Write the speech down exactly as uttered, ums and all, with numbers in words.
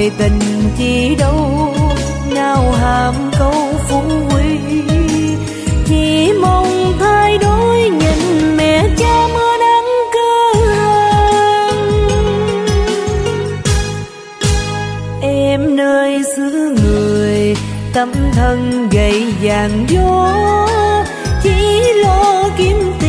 hỏi tình chi đâu, nào hàm câu phú quý. Chỉ mong thay đổi nhìn mẹ cha mưa nắng cơ hàn. Em nơi xứ người tâm thân gầy vàng gió, chỉ lo kiếm tiền